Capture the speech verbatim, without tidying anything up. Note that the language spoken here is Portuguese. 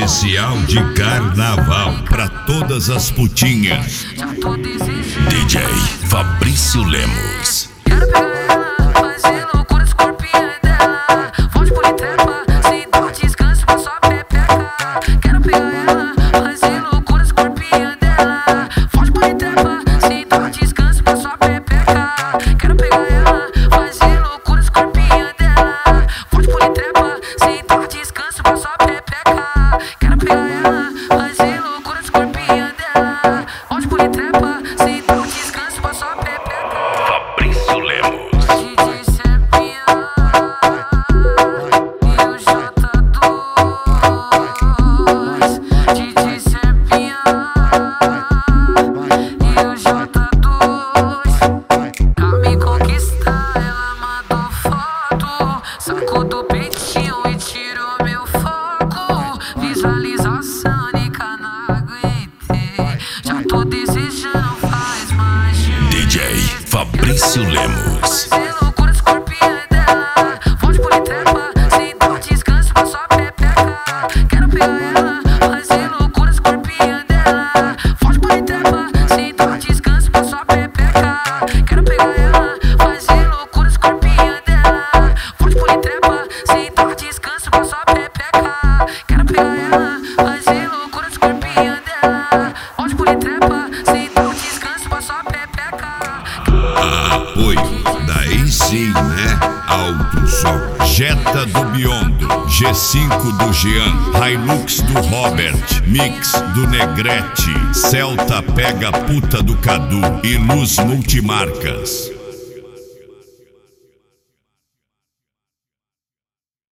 especial de carnaval pra todas as putinhas. D J Fabrício Lemos. Quero pegar ela, fazer loucura, escorpião dela. Forte por trepa, sem dor, descanso pra sua pepeca. Quero pegar ela, fazer loucura, escorpião dela. Forte por trepa, sem dor, descanso pra sua pepeca. Quero pegar ela, fazer loucura, escorpião dela. Forte por trepa, sem dor, descanso pra sua pepeca. Quero pegar ela, fazer loucura, escorpião dela. Forte por trepa, sem dor, descanso pra sua pepeca. Fabrício Lemos. Sacou do peitinho e tirou meu foco. Visualização, nica, não aguentei. Já tô desejando, faz mais de um D J Fabrício Lemos. fazer loucura, escorpião dela. Forte por trepa, sem dor, descanso pra sua pepeca. Quero pegar ela, fazer loucura, escorpião dela. Forte por trepa, sem dor, descanso pra sua pepeca. Quero pegar ela, fazer loucura, escorpião dela. Forte por trepa, sem dor, descanso pra sua pepeca. Quero pegar ela, fazer loucura, escorpião dela. Forte por trepa, sem dor, descanso pra sua pepeca. Apoio, daí sim, né? Alto Som, Jetta do Biondo, G cinco do Jean, Hilux do Robert, Mix do Negrete, Celta pega puta do Cadu e Luz Multimarcas.